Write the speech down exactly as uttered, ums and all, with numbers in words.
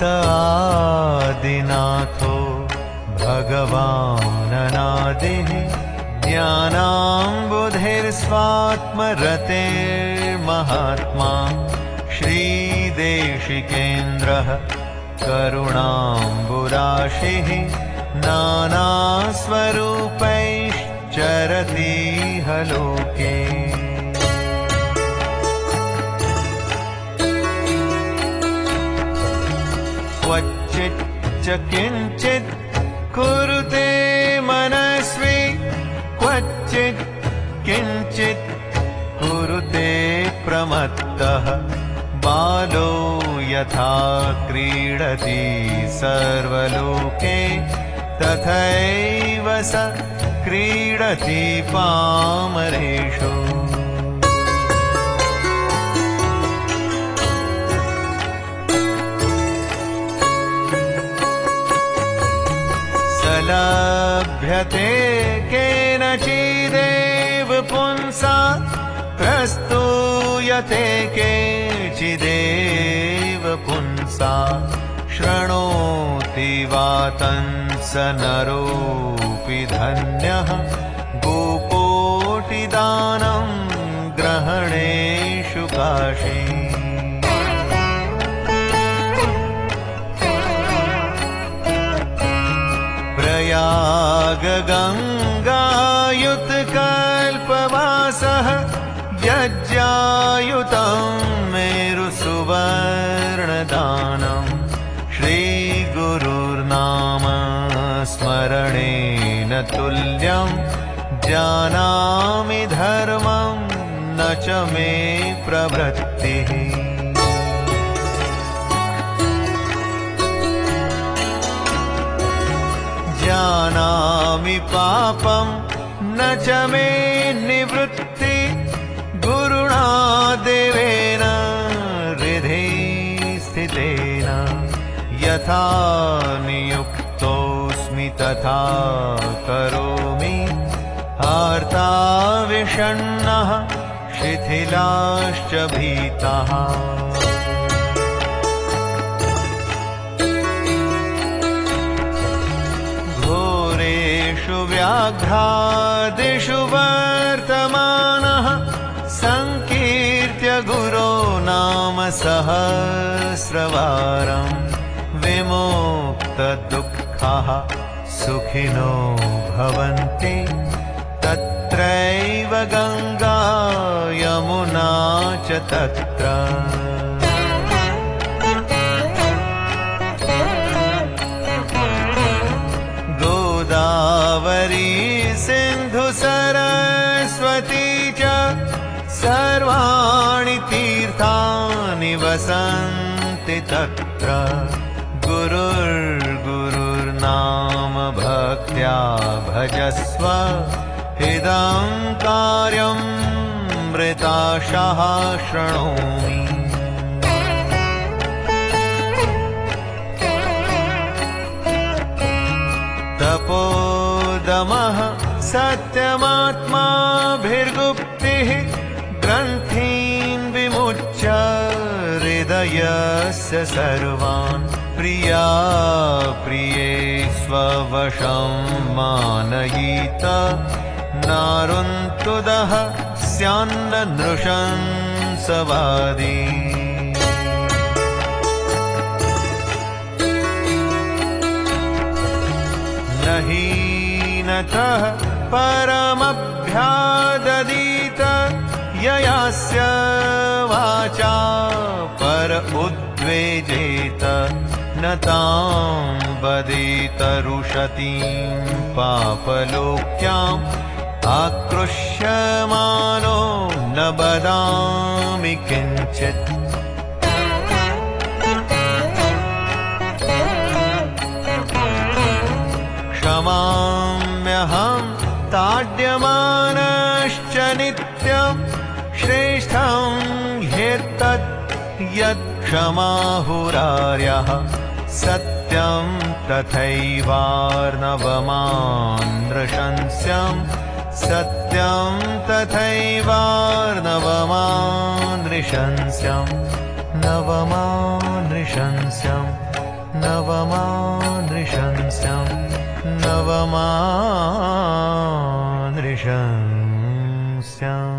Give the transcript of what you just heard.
आदिनाथो भगवाननादिः ज्ञानाम्बुधिर्स्वात्मरतेर्महात्मा श्रीदेशिकेन्द्रः करुणाम्बुराशिः नानास्वरूपैश्चरतीह लोके। क्वचिच्च किञ्चित् कुरुते मनस्वी क्वचित् किञ्चित् कुरुते प्रमत्तः बालो यथा क्रीडति सर्वलोके तथैव स क्रीडति पामरेषु। लभ्यते केनचिदेव पुंसा प्रस्तूयते केचिदेव पुंसा शृणोति वातं स नरोऽपि धन्यः गोकोटिदानं ग्रहणेषु काशी। प्रयागगङ्गायुतकल्पवासः यज्ञायुतं मेरुसुवर्णदानं श्रीगुरुर्नाम स्मरणेन तुल्यं जानामि धर्मं न च मे प्रवृत्तिः। जानामि पापं न च मे निवृत्ति गुरुणा देवेन हृदि स्थितेन यथा नियुक्तोऽस्मि तथा करोमि आर्ताविषण्णः शिथिलाश्च भीताः। व्याघ्रादिषु वर्तमानः संकीर्त्य गुरो नाम सहस्रवारं विमुक्तदुःखाः सुखिनो भवन्ति तत्रैव गङ्गा यमुना च तत्र। गोदावरी सिन्धु सरस्वती च सर्वाणि तीर्थानि वसन्ति तत्र। गुरुर्गुरुर्नाम भक्त्या भजस्व इदं कार्यं मृताशः शृणोमि। तपोदमः सत्यमात्माभिर्गुप्तिः ग्रन्थीन् विमुच्य हृदयस्य सर्वान् प्रिया प्रिये स्ववशं मानयित नारुन्तुदः स्यान्न नृशंसवादी। हीनतः परमभ्याददीत ययास्य वाचा पर उद्वेजेत न तां वदेत रुषतीं पापलोक्याम् आक्रोश्यमानो न वदामि किञ्चित्। क्षमाम्यहं ताड्यमानश्च नित्यं श्रेष्ठं ह्येतत् यत् क्षमाहुरार्यः सत्यं तथैवार्णवमानृशंस्यं सत्यं तथैवार्णवमानृशंस्यं नवमानृशंस्यं नवमानृशंस्यं नवमानृशंस्यम्